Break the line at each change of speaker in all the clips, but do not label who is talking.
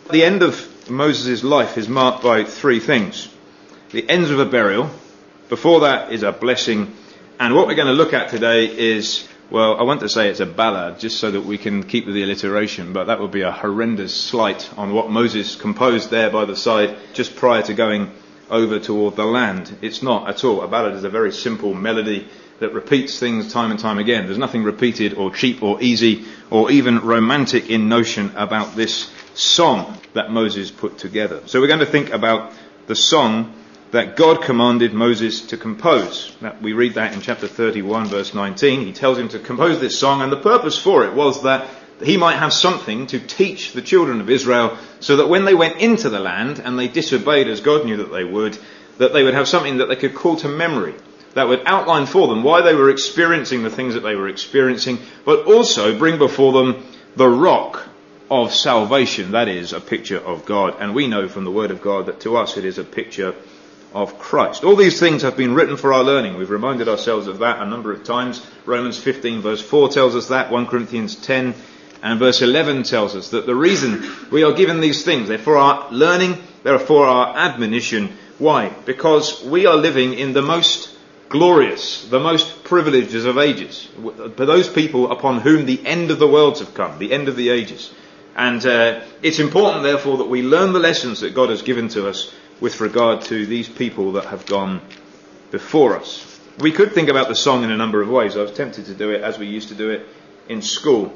The end of Moses' life is marked by three things. The ends of a burial. Before that is a blessing. And what we're going to look at today is, well, I want to say it's a ballad, just so that we can keep with the alliteration, but that would be a horrendous slight on what Moses composed there by the side just prior to going over toward the land. It's not at all. A ballad is a very simple melody that repeats things time and time again. There's nothing repeated or cheap or easy or even romantic in notion about this song that Moses put together. So we're going to think about the song that God commanded Moses to compose. Now, we read that in chapter 31, verse 19. He tells him to compose this song, and the purpose for it was that he might have something to teach the children of Israel, so that when they went into the land and they disobeyed as God knew that they would have something that they could call to memory, that would outline for them why they were experiencing the things that they were experiencing, but also bring before them the rock of salvation. That is a picture of God. And we know from the Word of God that to us it is a picture of Christ. All these things have been written for our learning. We've reminded ourselves of that a number of times. Romans 15 verse 4 tells us that. 1 Corinthians 10 and verse 11 tells us that the reason we are given these things, they're for our learning, they're for our admonition. Why? Because we are living in the most glorious, the most privileged of ages. For those people upon whom the end of the worlds have come, the end of the ages. And it's important, therefore, that we learn the lessons that God has given to us with regard to these people that have gone before us. We could think about the song in a number of ways. I was tempted to do it as we used to do it in school.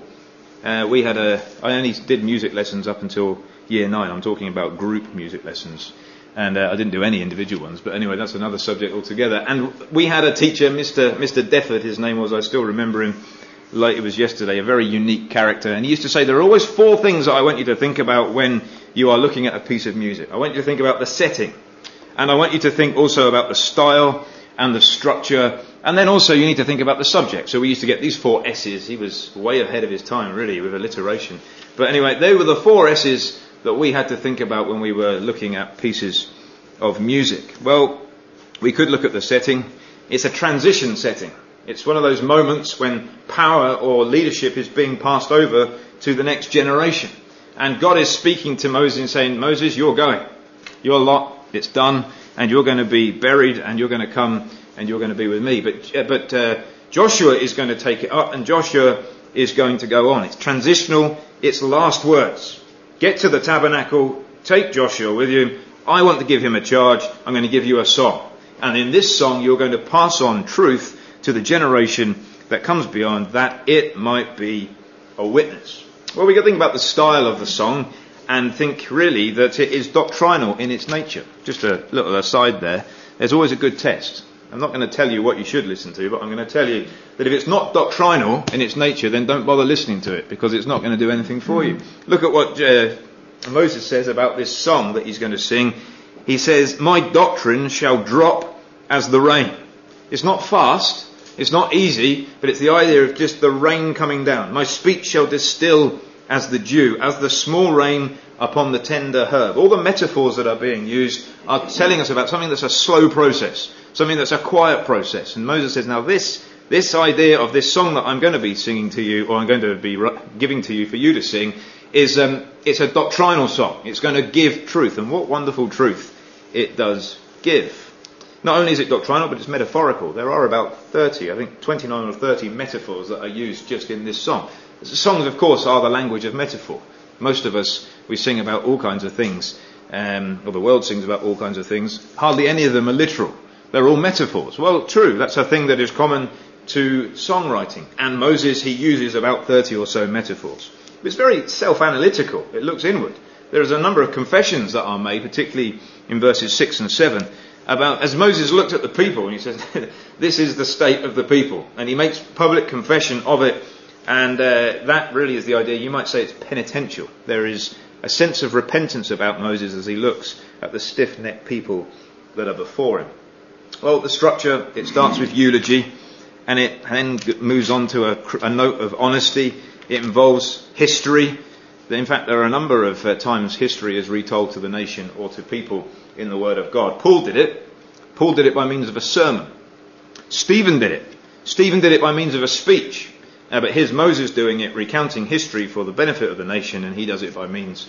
I only did music lessons up until year 9. I'm talking about group music lessons. And I didn't do any individual ones. But anyway, that's another subject altogether. And we had a teacher, Mr. Defford, his name was, I still remember him like it was yesterday, a very unique character. And he used to say, there are always 4 things that I want you to think about when you are looking at a piece of music. I want you to think about the setting. And I want you to think also about the style and the structure. And then also you need to think about the subject. So we used to get these 4 S's. He was way ahead of his time, really, with alliteration. But anyway, they were the 4 S's that we had to think about when we were looking at pieces of music. Well, we could look at the setting. It's a transition setting. It's one of those moments when power or leadership is being passed over to the next generation. And God is speaking to Moses and saying, Moses, you're going. Your lot, it's done, and you're going to be buried, and you're going to come, and you're going to be with me. But Joshua is going to take it up, and Joshua is going to go on. It's transitional. It's last words. Get to the tabernacle. Take Joshua with you. I want to give him a charge. I'm going to give you a song. And in this song, you're going to pass on truth to the generation that comes beyond, that it might be a witness. Well, we can think about the style of the song and think really that it is doctrinal in its nature. Just a little aside there. There's always a good test. I'm not going to tell you what you should listen to, but I'm going to tell you that if it's not doctrinal in its nature, then don't bother listening to it, because it's not going to do anything for you. Look at what Moses says about this song that he's going to sing. He says, my doctrine shall drop as the rain. It's not fast. It's not easy, but it's the idea of just the rain coming down. My speech shall distill as the dew, as the small rain upon the tender herb. All the metaphors that are being used are telling us about something that's a slow process, something that's a quiet process. And Moses says, now this idea of this song that I'm going to be singing to you, or I'm going to be giving to you for you to sing, is it's a doctrinal song. It's going to give truth, and what wonderful truth it does give. Not only is it doctrinal, but it's metaphorical. There are about 30, I think 29 or 30 metaphors that are used just in this song. Songs, of course, are the language of metaphor. Most of us, we sing about all kinds of things, or the world sings about all kinds of things. Hardly any of them are literal. They're all metaphors. Well, true, that's a thing that is common to songwriting. And Moses, he uses about 30 or so metaphors. It's very self-analytical. It looks inward. There is a number of confessions that are made, particularly in verses 6 and 7, about as Moses looked at the people and he says, this is the state of the people. And he makes public confession of it. And that really is the idea. You might say it's penitential. There is a sense of repentance about Moses as he looks at the stiff-necked people that are before him. Well, the structure, it starts with eulogy, and it then moves on to a note of honesty. It involves history. In fact, there are a number of times history is retold to the nation or to people in the Word of God. Paul did it. Paul did it by means of a sermon. Stephen did it. Stephen did it by means of a speech. But here's Moses doing it, recounting history for the benefit of the nation, and he does it by means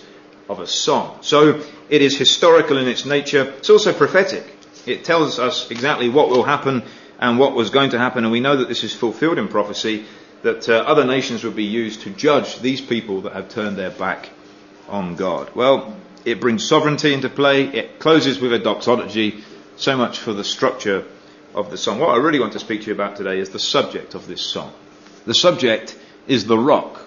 of a song. So it is historical in its nature. It's also prophetic. It tells us exactly what will happen and what was going to happen, and we know that this is fulfilled in prophecy, that other nations would be used to judge these people that have turned their back on God. Well, it brings sovereignty into play. It closes with a doxology. So much for the structure of the song. What I really want to speak to you about today is the subject of this song. The subject is the rock.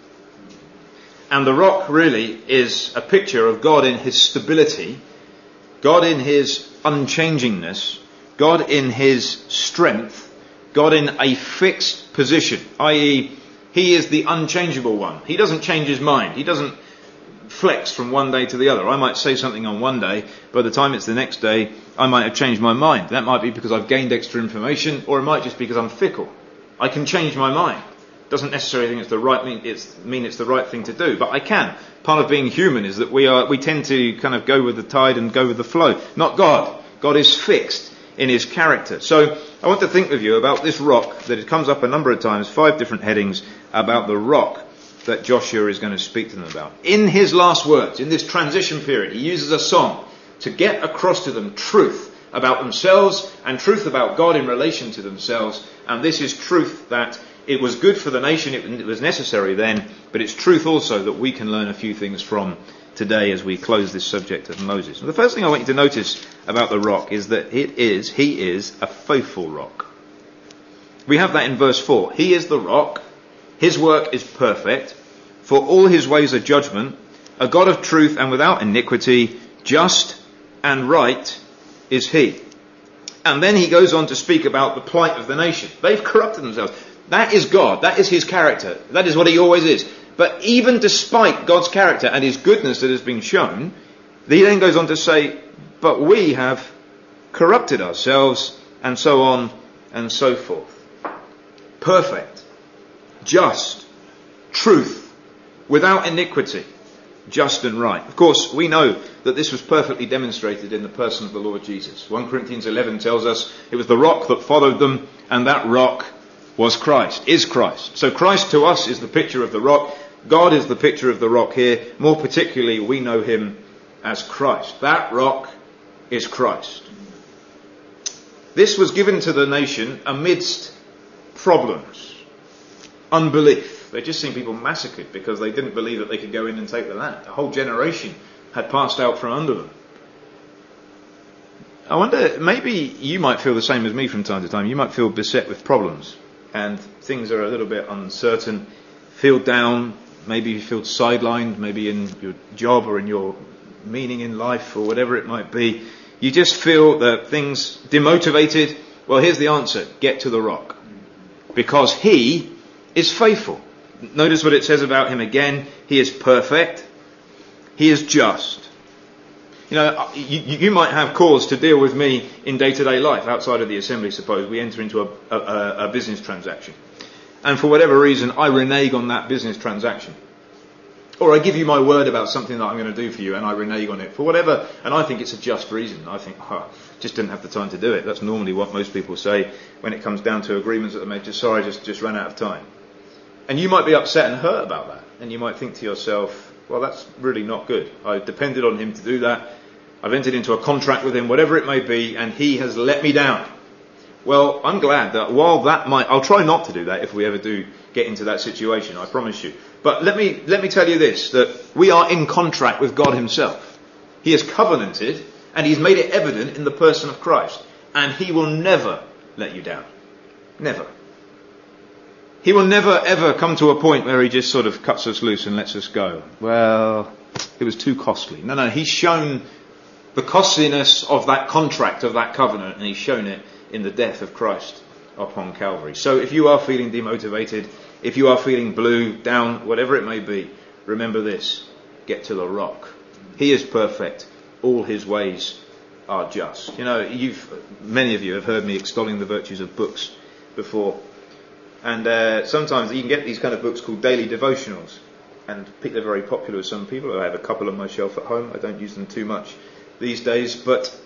And the rock really is a picture of God in his stability, God in his unchangingness, God in his strength, God in a fixed position, i.e. he is the unchangeable one. He doesn't change his mind. He doesn't flex from one day to the other. I might say something on one day, by the time it's the next day, I might have changed my mind. That might be because I've gained extra information, or it might just be because I'm fickle. I can change my mind. Doesn't necessarily mean it's the right thing to do, but I can. Part of being human is that we tend to kind of go with the tide and go with the flow. Not God. God is fixed in his character. So I want to think with you about this rock that it comes up a number of times, 5 different headings about the rock that Joshua is going to speak to them about. In his last words, in this transition period, he uses a song to get across to them truth about themselves and truth about God in relation to themselves. And this is truth that it was good for the nation, it was necessary then, but it's truth also that we can learn a few things from today as we close this subject of Moses. And the first thing I want you to notice about the rock is that he is a faithful rock. We have that in verse 4. He is the rock. His work is perfect, for all his ways are judgment, a God of truth and without iniquity, just and right is he. And then he goes on to speak about the plight of the nation. They've corrupted themselves. That is God. That is his character. That is what he always is. But even despite God's character and his goodness that has been shown, he then goes on to say, but we have corrupted ourselves, and so on and so forth. Perfect. Just, truth, without iniquity, just and right. Of course, we know that this was perfectly demonstrated in the person of the Lord Jesus. 1 Corinthians 11 tells us it was the rock that followed them, and that rock was Christ, is Christ. So Christ to us is the picture of the rock. God is the picture of the rock here. More particularly, we know him as Christ. That rock is Christ. This was given to the nation amidst problems. Unbelief. They'd just seen people massacred because they didn't believe that they could go in and take the land. A whole generation had passed out from under them. I wonder, maybe you might feel the same as me from time to time. You might feel beset with problems and things are a little bit uncertain, feel down, maybe you feel sidelined, maybe in your job or in your meaning in life or whatever it might be. You just feel that things demotivated. Well, here's the answer. Get to the rock. Because he is faithful. Notice what it says about him again. He is perfect. He is just. You know, you might have cause to deal with me in day-to-day life outside of the assembly. Suppose we enter into a business transaction, and for whatever reason I renege on that business transaction, or I give you my word about something that I'm going to do for you and I renege on it for whatever, and I think it's a just reason. I think, just didn't have the time to do it. That's normally what most people say when it comes down to agreements that they made. Just ran out of time. And you might be upset and hurt about that, and you might think to yourself, well, that's really not good. I depended on him to do that. I've entered into a contract with him, whatever it may be, and he has let me down. Well, I'm glad that while that I'll try not to do that if we ever do get into that situation, I promise you. But let me tell you this, that we are in contract with God himself. He has covenanted, and he's made it evident in the person of Christ. And he will never let you down. Never. He will never ever come to a point where he just sort of cuts us loose and lets us go. Well, it was too costly. No, he's shown the costliness of that contract, of that covenant, and he's shown it in the death of Christ upon Calvary. So if you are feeling demotivated, if you are feeling blue, down, whatever it may be, remember this. Get to the rock. He is perfect. All his ways are just. You know, many of you have heard me extolling the virtues of books before. And sometimes you can get these kind of books called daily devotionals. And they're very popular with some people. I have a couple on my shelf at home. I don't use them too much these days. But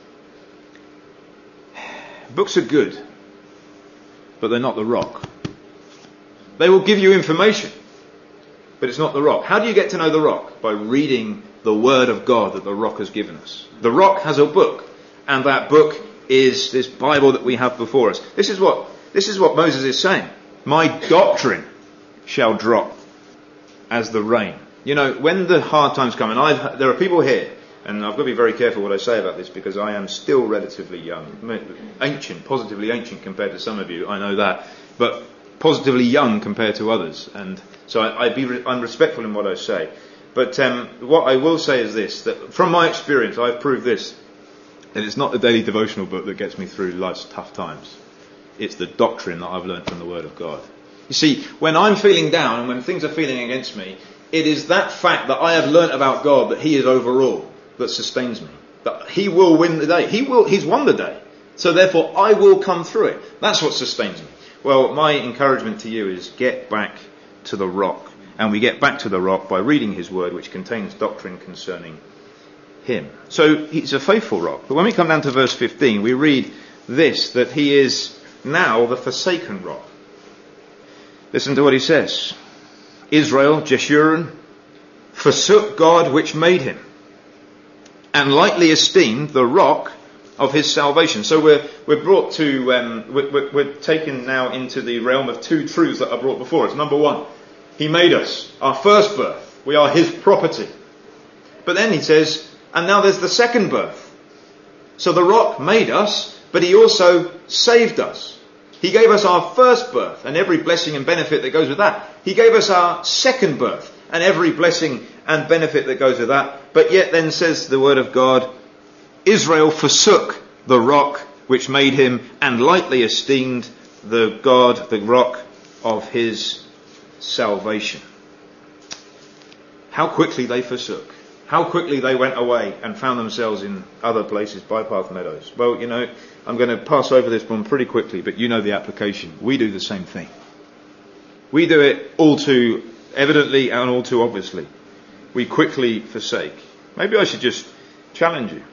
books are good. But they're not the rock. They will give you information. But it's not the rock. How do you get to know the rock? By reading the Word of God that the rock has given us. The rock has a book, and that book is this Bible that we have before us. This is what Moses is saying. My doctrine shall drop as the rain. You know, when the hard times come, and there are people here, and I've got to be very careful what I say about this because I am still relatively young, ancient, positively ancient compared to some of you, I know that, but positively young compared to others, and so I'm respectful in what I say. But what I will say is this, that from my experience I've proved this, that it's not the daily devotional book that gets me through life's tough times. It's the doctrine that I've learned from the Word of God. You see, when I'm feeling down and when things are feeling against me, it is that fact that I have learnt about God, that He is over all, that sustains me. That He will win the day. He's won the day. So therefore I will come through it. That's what sustains me. Well, my encouragement to you is get back to the rock. And we get back to the rock by reading His Word, which contains doctrine concerning Him. So He's a faithful rock. But when we come down to verse 15, we read this, that He is now the forsaken rock. Listen to what He says. Israel, Jeshurun, forsook God which made him, and lightly esteemed the rock of his salvation. So we're brought to, we're taken now into the realm of two truths that are brought before us. Number one, He made us, our first birth. We are His property. But then He says, and now there's the second birth. So the rock made us, but He also saved us. He gave us our first birth and every blessing and benefit that goes with that. He gave us our second birth and every blessing and benefit that goes with that. But yet then says the Word of God, Israel forsook the rock which made him and lightly esteemed the God, the rock of his salvation. How quickly they forsook. How quickly they went away and found themselves in other places, bypath meadows. Well, you know, I'm going to pass over this one pretty quickly, but you know the application. We do the same thing. We do it all too evidently and all too obviously. We quickly forsake. Maybe I should just challenge you.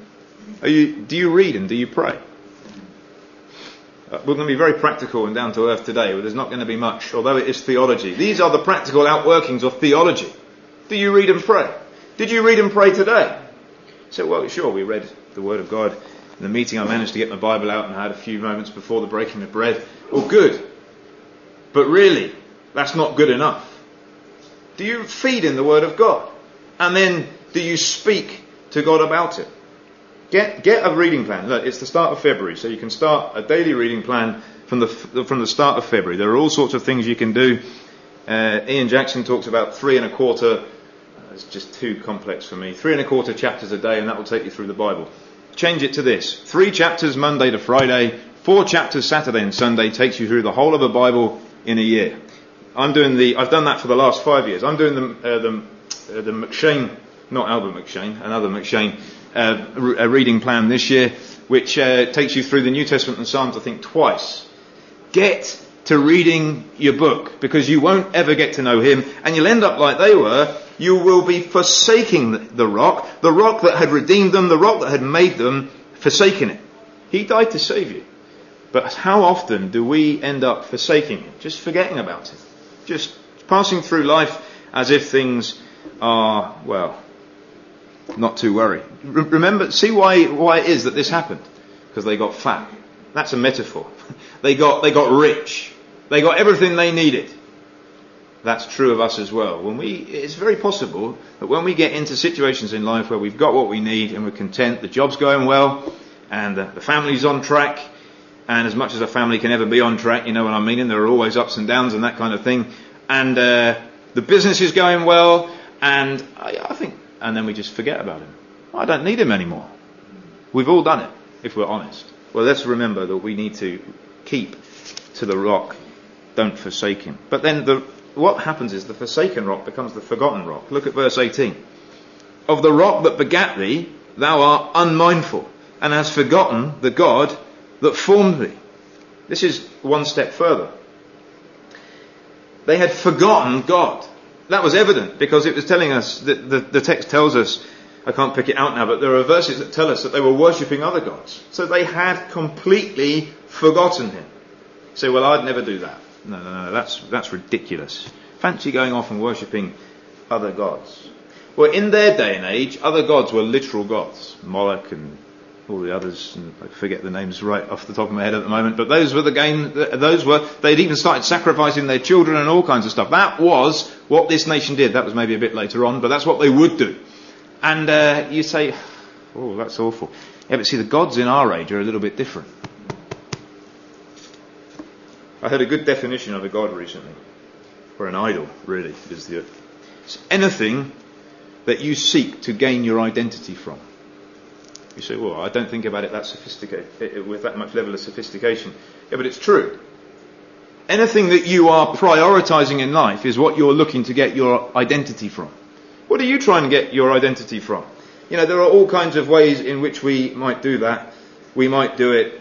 Do you read and do you pray? We're going to be very practical and down to earth today, but there's not going to be much, although it is theology. These are the practical outworkings of theology. Do you read and pray? Did you read and pray today? So, well, sure, we read the Word of God. In the meeting I managed to get my Bible out and I had a few moments before the breaking of bread. All good. But really, that's not good enough. Do you feed in the Word of God? And then do you speak to God about it? Get a reading plan. Look, it's the start of February, so you can start a daily reading plan from the start of February. There are all sorts of things you can do. Ian Jackson talks about 3 1/4. It's just too complex for me. 3 1/4 chapters a day, and that will take you through the Bible. Change it to this: 3 chapters Monday to Friday, 4 chapters Saturday and Sunday takes you through the whole of the Bible in a year. I've done that for the last 5 years. I'm doing the McShane, not Albert McShane, another McShane, a reading plan this year, which takes you through the New Testament and Psalms, I think, twice. Get to reading your book, because you won't ever get to know Him, and you'll end up like they were. You will be forsaking the rock that had redeemed them, the rock that had made them, forsaking it. He died to save you. But how often do we end up forsaking Him? Just forgetting about it. Just passing through life as if things are, well, not to worry. Remember, see why it is that this happened. Because they got fat. That's a metaphor. They got rich. They got everything they needed. That's true of us as well. It's very possible that when we get into situations in life where we've got what we need and we're content, the job's going well, and the family's on track, and as much as a family can ever be on track, you know what I mean, and there are always ups and downs and that kind of thing, and the business is going well, and I think, and then we just forget about Him. I don't need Him anymore. We've all done it, if we're honest. Well, let's remember that we need to keep to the rock. Don't forsake Him. But then what happens is the forsaken rock becomes the forgotten rock. Look at verse 18. Of the rock that begat thee, thou art unmindful, and hast forgotten the God that formed thee. This is one step further. They had forgotten God. That was evident because it was telling us, that the text tells us, I can't pick it out now, but there are verses that tell us that they were worshipping other gods. So they had completely forgotten Him. You say, well, I'd never do that. No, that's ridiculous. Fancy going off and worshipping other gods. Well, in their day and age, other gods were literal gods. Moloch and all the others, and I forget the names right off the top of my head at the moment, but those were they'd even started sacrificing their children and all kinds of stuff. That was what this nation did. That was maybe a bit later on, but that's what they would do. And you say, oh, that's awful. Yeah, but see, the gods in our age are a little bit different. I heard a good definition of a god recently, or an idol, really, it's anything that you seek to gain your identity from. You say, well, I don't think about it that sophisticated, with that much level of sophistication. Yeah, but it's true. Anything that you are prioritizing in life is what you're looking to get your identity from. What are you trying to get your identity from? You know, there are all kinds of ways in which we might do that. We might do it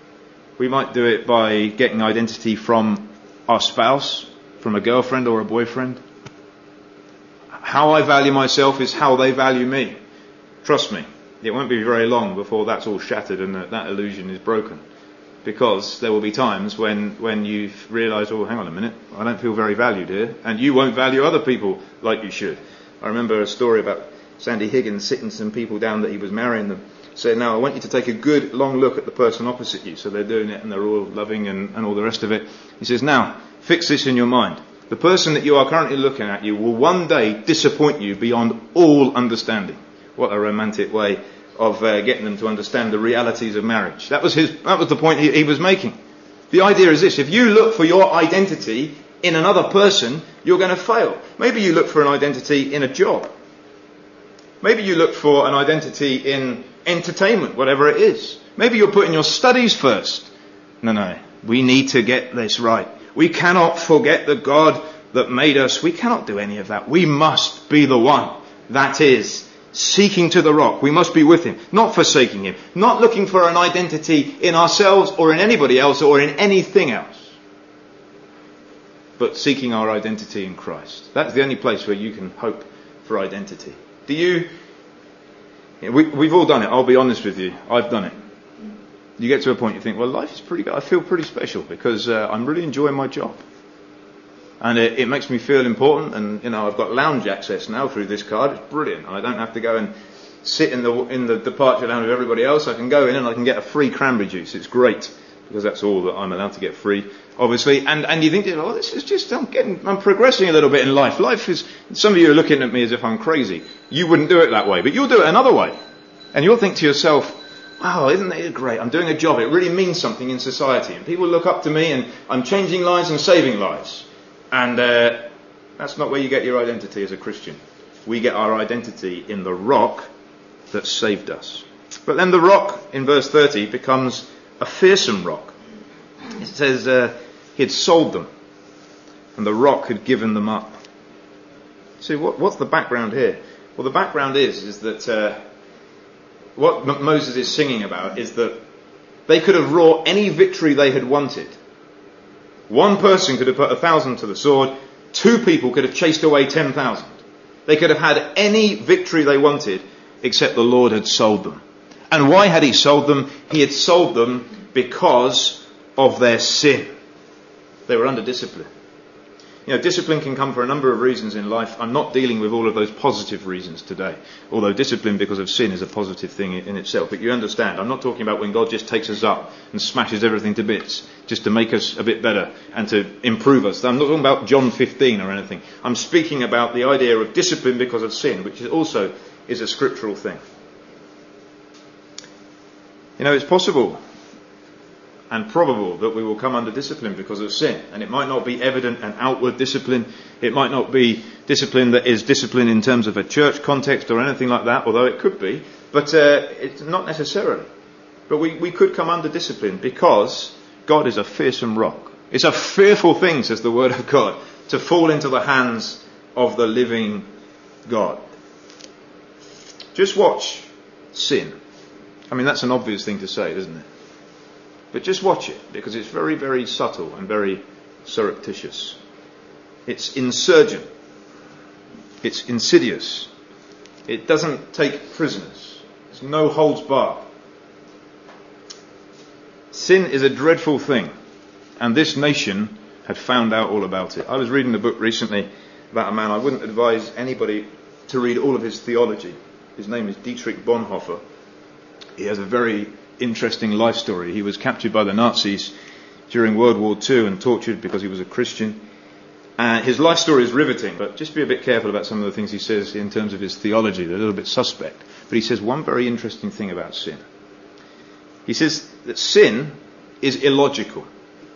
by getting identity from our spouse, from a girlfriend or a boyfriend. How I value myself is how they value me. Trust me, it won't be very long before that's all shattered and that illusion is broken. Because there will be times when you realise, oh, hang on a minute, I don't feel very valued here, and you won't value other people like you should. I remember a story about Sandy Higgins sitting some people down that he was marrying them, saying, now I want you to take a good long look at the person opposite you. So they're doing it and they're all loving and all the rest of it. He says, now, fix this in your mind. The person that you are currently looking at you will one day disappoint you beyond all understanding. What a romantic way of getting them to understand the realities of marriage. That was the point he was making. The idea is this: if you look for your identity in another person, you're going to fail. Maybe you look for an identity in a job. Maybe you look for an identity in entertainment, whatever it is. Maybe you're putting your studies first. No. We need to get this right. We cannot forget the God that made us. We cannot do any of that. We must be the one. That is, seeking to the rock. We must be with him, not forsaking him, not looking for an identity in ourselves or in anybody else or in anything else, but seeking our identity in Christ. That's the only place where you can hope for identity. We've all done it. I'll be honest with you. I've done it. You get to a point you think, well, life is pretty good. I feel pretty special because I'm really enjoying my job. And it makes me feel important. And, you know, I've got lounge access now through this card. It's brilliant. I don't have to go and sit in the departure lounge with everybody else. I can go in and I can get a free cranberry juice. It's great because that's all that I'm allowed to get free, obviously. And you think, oh, this is just, I'm progressing a little bit in life. Life is, some of you are looking at me as if I'm crazy. You wouldn't do it that way, but you'll do it another way. And you'll think to yourself, wow, isn't it great? I'm doing a job. It really means something in society. And people look up to me and I'm changing lives and saving lives. And that's not where you get your identity as a Christian. We get our identity in the rock that saved us. But then the rock, in verse 30, becomes a fearsome rock. It says he had sold them and the rock had given them up. See, what's the background here? Well, the background is that what Moses is singing about is that they could have wrought any victory they had wanted. One person could have put 1,000 to the sword. 2 people could have chased away 10,000. They could have had any victory they wanted, except the Lord had sold them. And why had he sold them? He had sold them because of their sin. They were under discipline. You know, discipline can come for a number of reasons in life. I'm not dealing with all of those positive reasons today. Although discipline because of sin is a positive thing in itself. But you understand, I'm not talking about when God just takes us up and smashes everything to bits just to make us a bit better and to improve us. I'm not talking about John 15 or anything. I'm speaking about the idea of discipline because of sin, which also is a scriptural thing. You know, it's possible and probable that we will come under discipline because of sin. And it might not be evident and outward discipline. It might not be discipline that is discipline in terms of a church context or anything like that, although it could be. But it's not necessarily. But we could come under discipline because God is a fearsome rock. It's a fearful thing, says the Word of God, to fall into the hands of the living God. Just watch sin. I mean, that's an obvious thing to say, isn't it? But just watch it, because it's very, very subtle and very surreptitious. It's insurgent. It's insidious. It doesn't take prisoners. There's no holds barred. Sin is a dreadful thing, and this nation had found out all about it. I was reading a book recently about a man. I wouldn't advise anybody to read all of his theology. His name is Dietrich Bonhoeffer. He has a very interesting life story. He was captured by the Nazis during World War II and tortured because he was a Christian. His life story is riveting, but just be a bit careful about some of the things he says in terms of his theology. They're a little bit suspect. But he says one very interesting thing about sin. He says that sin is illogical.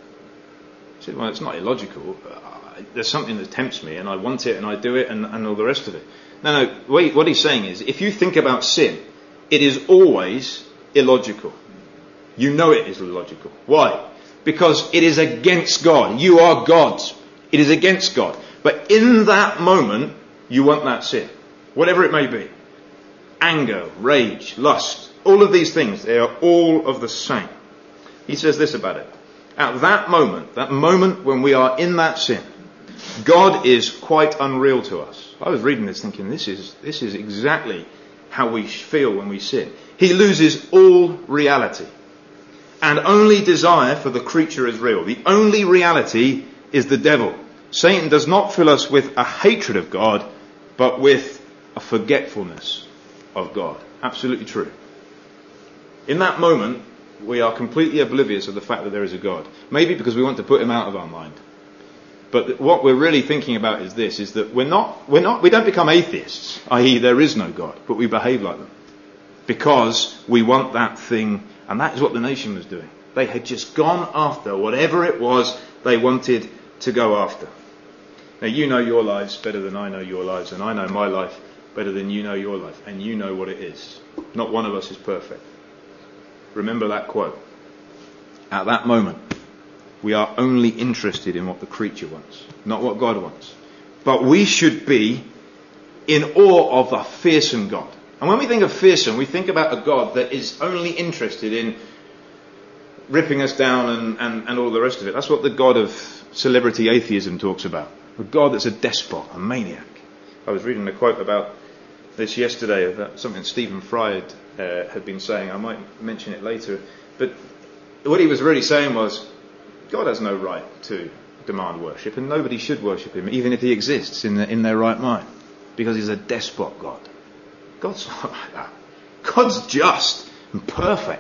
He said, well, it's not illogical. There's something that tempts me and I want it and I do it and all the rest of it. No, what he's saying is, if you think about sin, it is always illogical. You know it is illogical. Why? Because it is against God. You are God's. It is against God. But in that moment, you want that sin. Whatever it may be. Anger, rage, lust, all of these things, they are all of the same. He says this about it. At that moment when we are in that sin, God is quite unreal to us. I was reading this thinking, this is exactly how we feel when we sin. He loses all reality. And only desire for the creature is real. The only reality is the devil. Satan does not fill us with a hatred of God, but with a forgetfulness of God. Absolutely true. In that moment, we are completely oblivious of the fact that there is a God. Maybe because we want to put him out of our mind. But what we're really thinking about is this, is that we don't become atheists, i.e. there is no God, but we behave like them. Because we want that thing, and that is what the nation was doing. They had just gone after whatever it was they wanted to go after. Now you know your lives better than I know your lives, and I know my life better than you know your life, and you know what it is. Not one of us is perfect. Remember that quote. At that moment, we are only interested in what the creature wants, not what God wants. But we should be in awe of a fearsome God. And when we think of fearsome, we think about a God that is only interested in ripping us down and all the rest of it. That's what the God of celebrity atheism talks about. A God that's a despot, a maniac. I was reading a quote about this yesterday, about something Stephen Fry had been saying. I might mention it later. But what he was really saying was, God has no right to demand worship, and nobody should worship him, even if he exists in their right mind, because he's a despot God. God's not like that. God's just and perfect.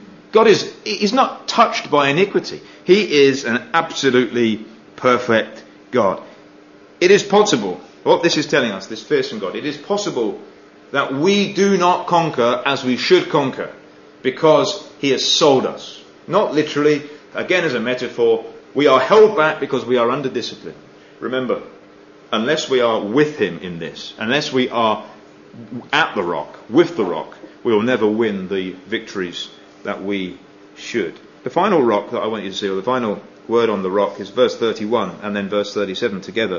He's not touched by iniquity. He is an absolutely perfect God. It is possible, what this is telling us, this fearsome God, it is possible that we do not conquer as we should conquer, because he has sold us. Not literally, again as a metaphor, we are held back because we are under discipline. Remember, unless we are with him in this, unless we are at the rock, with the rock, we will never win the victories that we should. The final rock that I want you to see, or the final word on the rock, is verse 31 and then verse 37 together.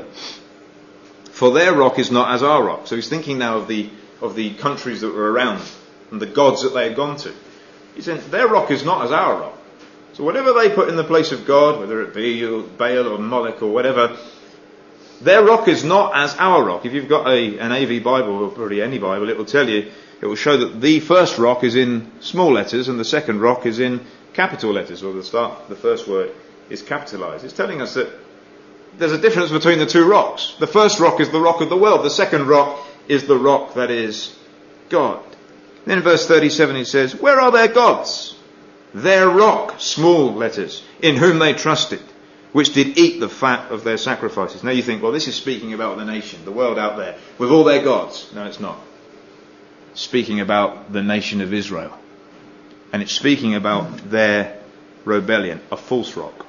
For their rock is not as our rock. So he's thinking now of the countries that were around and the gods that they had gone to. He's saying their rock is not as our rock. So whatever they put in the place of God, whether it be Baal or Moloch or whatever, their rock is not as our rock. If you've got an AV Bible, or probably any Bible, it will tell you, it will show that the first rock is in small letters and the second rock is in capital letters, or the first word is capitalized. It's telling us that there's a difference between the two rocks. The first rock is the rock of the world. The second rock is the rock that is God. Then in verse 37 he says, where are their gods? Their rock, small letters, in whom they trusted, which did eat the fat of their sacrifices. Now you think, well, this is speaking about the nation, the world out there, with all their gods. No, it's not. It's speaking about the nation of Israel. And it's speaking about their rebellion, a false rock.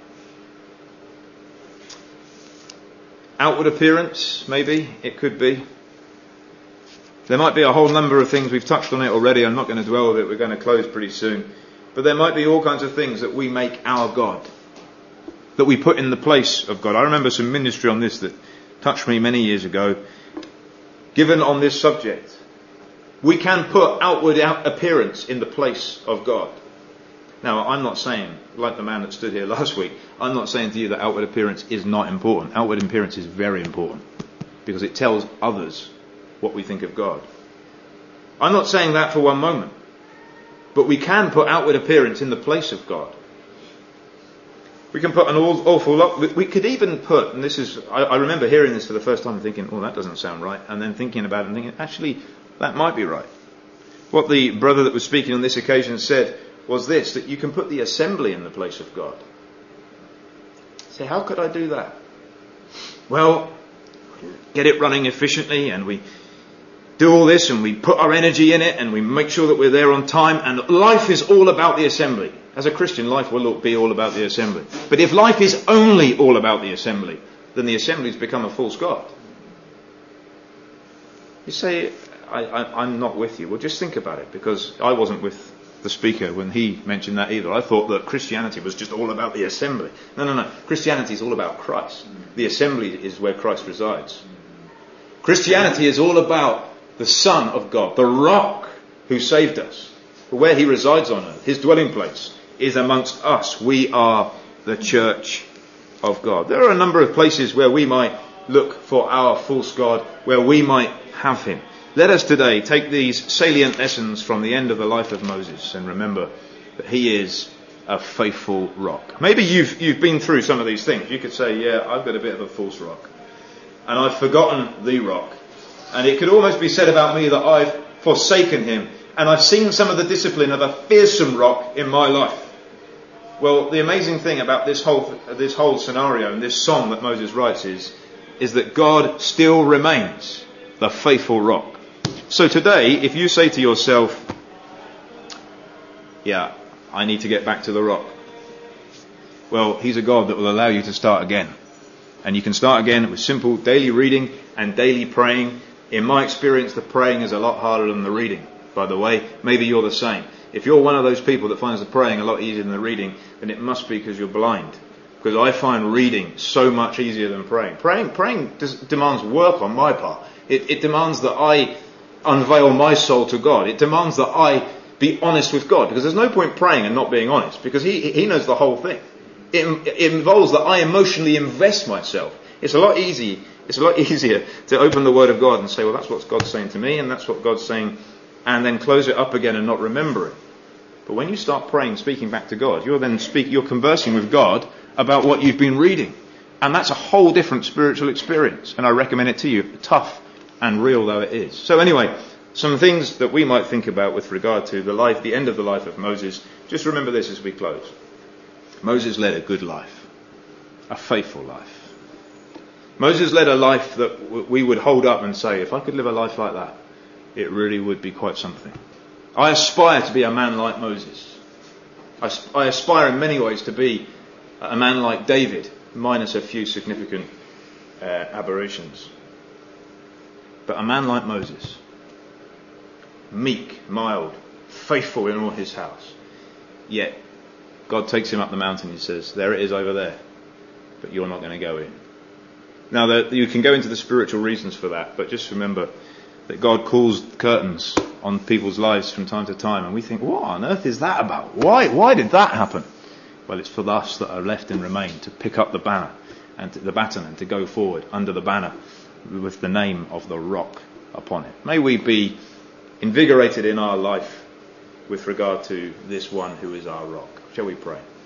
Outward appearance, maybe, it could be. There might be a whole number of things, we've touched on it already, I'm not going to dwell with it, we're going to close pretty soon. But there might be all kinds of things that we make our God, that we put in the place of God. I remember some ministry on this that touched me many years ago, given on this subject. We can put outward appearance in the place of God. Now, I'm not saying, like the man that stood here last week, I'm not saying to you that outward appearance is not important. Outward appearance is very important, because it tells others what we think of God. I'm not saying that for one moment. But we can put outward appearance in the place of God. We can put an awful lot. We could even put, and this is, I remember hearing this for the first time and thinking, oh, that doesn't sound right. And then thinking about it and thinking, actually, that might be right. What the brother that was speaking on this occasion said was this, that you can put the assembly in the place of God. Say, how could I do that? Well, get it running efficiently, and we do all this, and we put our energy in it, and we make sure that we're there on time, and life is all about the assembly. As a Christian, life will be all about the assembly. But if life is only all about the assembly, then the assembly's become a false god. You say, I'm not with you. Well, just think about it, because I wasn't with the speaker when he mentioned that either. I thought that Christianity was just all about the assembly. No. Christianity is all about Christ. The assembly is where Christ resides. Christianity is all about the Son of God, the rock who saved us, where he resides on earth. His dwelling place is amongst us. We are the church of God. There are a number of places where we might look for our false god, where we might have him. Let us today take these salient lessons from the end of the life of Moses and remember that he is a faithful rock. Maybe you've been through some of these things. You could say, yeah, I've got a bit of a false rock, and I've forgotten the rock. And it could almost be said about me that I've forsaken him, and I've seen some of the discipline of a fearsome rock in my life. Well, the amazing thing about this whole scenario and this song that Moses writes is that God still remains the faithful rock. So today, if you say to yourself, yeah, I need to get back to the rock. Well, he's a God that will allow you to start again. And you can start again with simple daily reading and daily praying. In my experience, the praying is a lot harder than the reading, by the way. Maybe you're the same. If you're one of those people that finds the praying a lot easier than the reading, then it must be because you're blind. Because I find reading so much easier than praying. Praying demands work on my part. It demands that I unveil my soul to God. It demands that I be honest with God. Because there's no point praying and not being honest. Because He knows the whole thing. It involves that I emotionally invest myself. It's a lot easier to open the Word of God and say, well, that's what God's saying to me, and that's what God's saying, and then close it up again and not remember it. But when you start praying, speaking back to God, you're conversing with God about what you've been reading. And that's a whole different spiritual experience. And I recommend it to you, tough and real though it is. So anyway, some things that we might think about with regard to the end of the life of Moses. Just remember this as we close. Moses led a good life, a faithful life. Moses led a life that we would hold up and say, if I could live a life like that, it really would be quite something. I aspire to be a man like Moses. I aspire in many ways to be a man like David, minus a few significant aberrations. But a man like Moses, meek, mild, faithful in all his house. Yet God takes him up the mountain. He says, there it is over there, but you're not going to go in. Now, you can go into the spiritual reasons for that, but just remember that God calls curtains on people's lives from time to time, and we think, what on earth is that about? Why did that happen? Well, it's for us that are left and remain to pick up the banner and the baton and to go forward under the banner with the name of the rock upon it. May we be invigorated in our life with regard to this one who is our rock. Shall we pray?